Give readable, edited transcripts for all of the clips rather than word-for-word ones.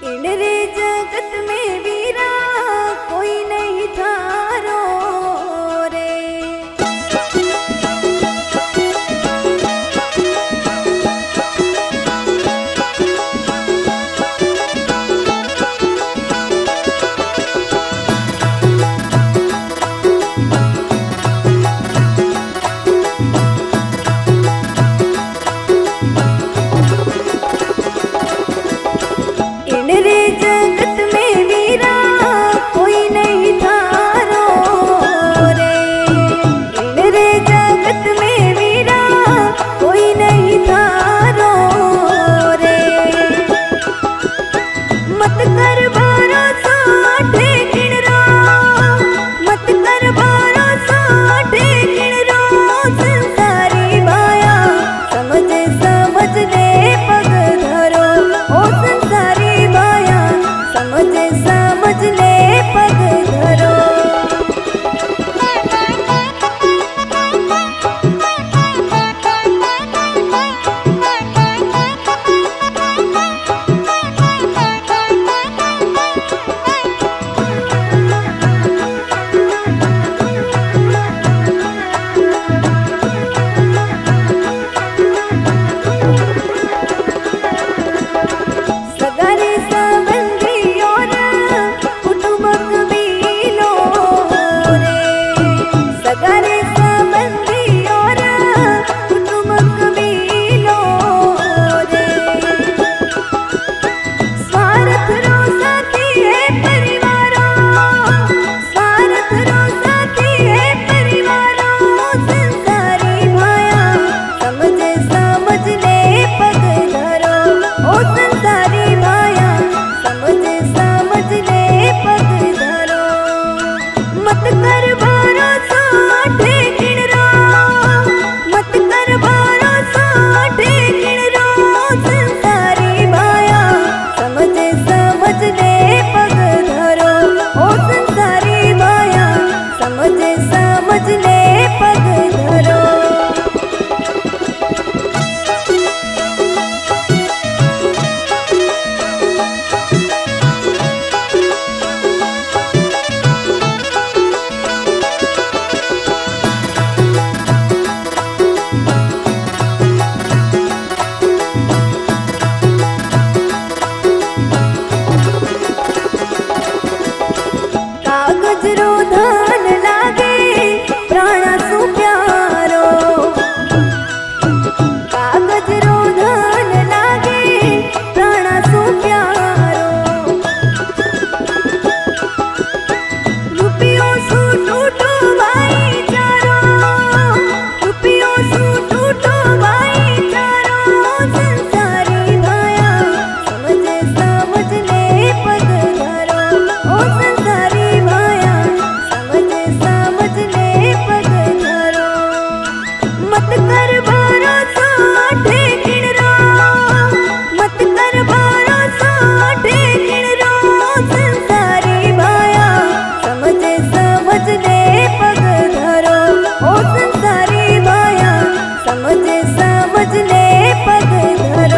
इन रे जगत में वीरा कोई नहीं थारो रे। इन रे जगत में वीरा कोई नहीं थारो रे। इन रे जगत में वीरा कोई नहीं थारो रे। मत कर भरोसा ठेकिन रो, मत कर भरोसा ठेकिन रो। संसारी भाया समझ समझ ले पग धरो। ओ संसारी भाया समझ समझ ले पग धरो। सगारे संबंधी और कुटुंब कबीलो रे। सगारे संबंधी और कुटुंब कबीलो रे। स्वार्थ रो साथी है परिवारो, स्वार्थ रो साथी है परिवारो। संसारी भाया समझ समझ ले पग धरो। ओ संसारी भाया समझ समझ ले पग धरो। मत कर भरोसा ठेकिन रो, मत कर भरोसा ठेकिन रो। संसारी भाया समझ समझ ले पग धरो। ओ संसारी भाया समझ समझ ले पग धरो। कागज रो धन लागे प्राण सु प्यारो। कागज रो धन लागे प्राण सु प्यारो। रुपयो सु टूटो भाईचारो, रुपयो सु टूटो भाईचारो। संसारी भाया समझ समझ ले पग धरो। ओ संसारी भाया समझ समझ ले पग धरो। मत कर भरोसा ठेकिन रो, मत कर भरोसा ठेकिन रो। संसारी भाया समझ समझ ले पग धरो। ओ संसारी भाया समझ समझ ले पग धरो।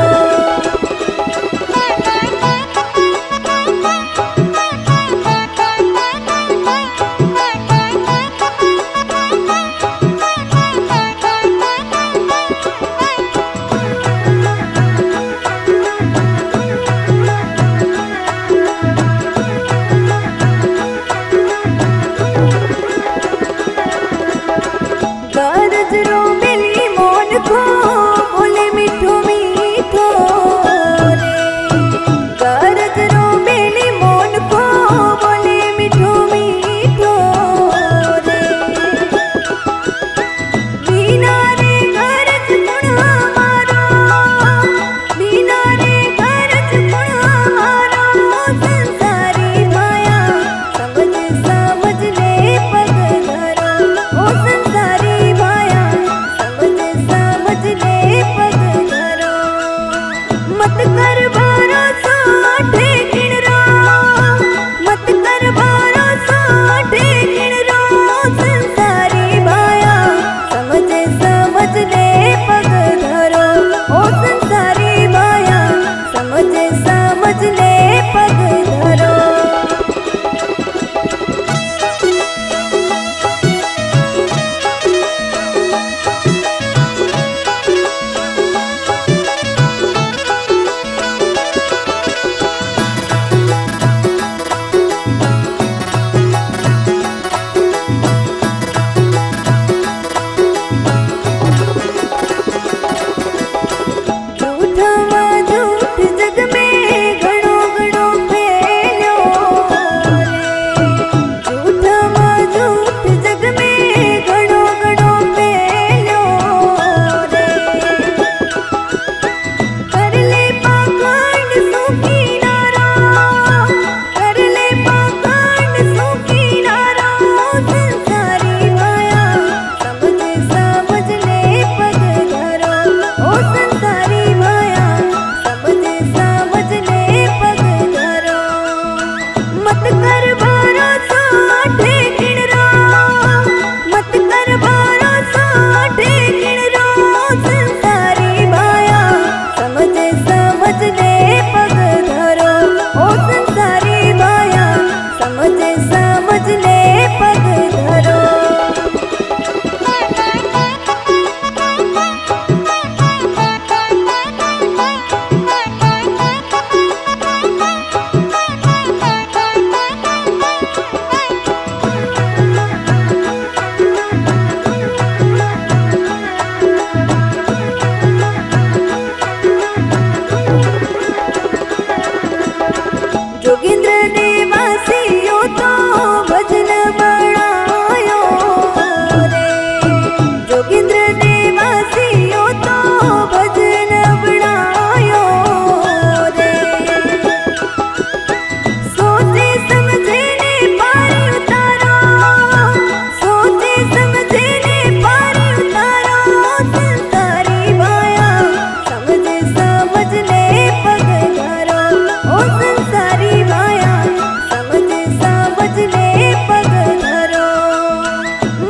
गरज रो बेली मोन को बोले मीठो मीठो रे। गरज रो बेली मोन को बोले मीठो मीठो रे। बिना रे गरज गुण हमारो, बिना रे गरज गुण हमारो। संसारी भाया समझ समझ ले पग धरो। ओ संसारी भाया समझ समझ ले पग धरो। मत कर भरोसा ठेकिन रो, मत कर भरोसा ठेकिन रो। संसारी भाया समझ समझ ले पग धरो। ओ संसारी भाया समझ समझ ले पग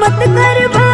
मत कर